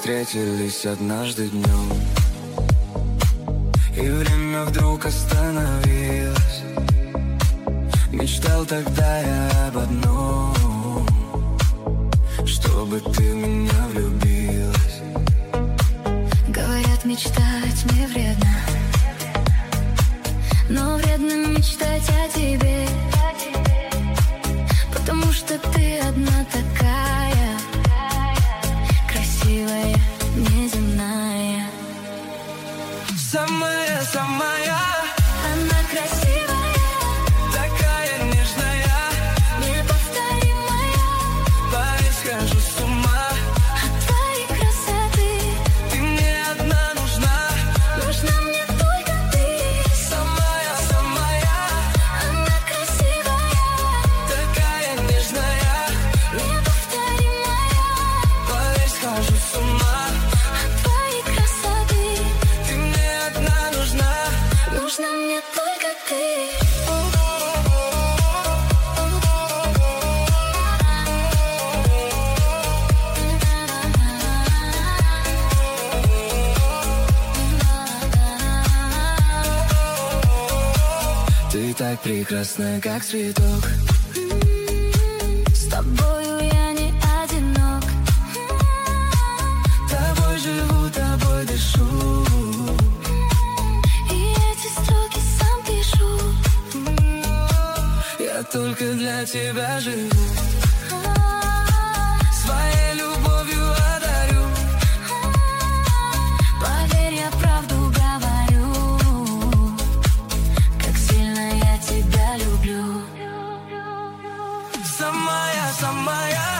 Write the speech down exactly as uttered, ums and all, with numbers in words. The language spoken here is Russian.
встретились однажды днем, и время вдруг остановилось. Мечтал тогда я об одном, чтобы ты в меня влюбилась. Говорят, мечтать не вредно, но вредно мечтать о тебе, потому что ты одна такая, красивая, неземная. Самая, самая, она красивая, такая нежная, неповторимая. боюсь, схожу с ума От твоей красоты ты мне одна нужна. нужна мне только ты. Самая, самая, Она красивая, такая нежная, неповторимая. боюсь, схожу с ума. От твоей красоты Ты мне одна нужна. нужна мне только ты. Ты так прекрасна, как цветок. С тобою я не одинок. Тобой живу, тобой дышу. И эти строки сам пишу. Я только для тебя живу. Своей любовью одарю. Поверь, я правду говорю, как сильно я тебя люблю. Самая, самая,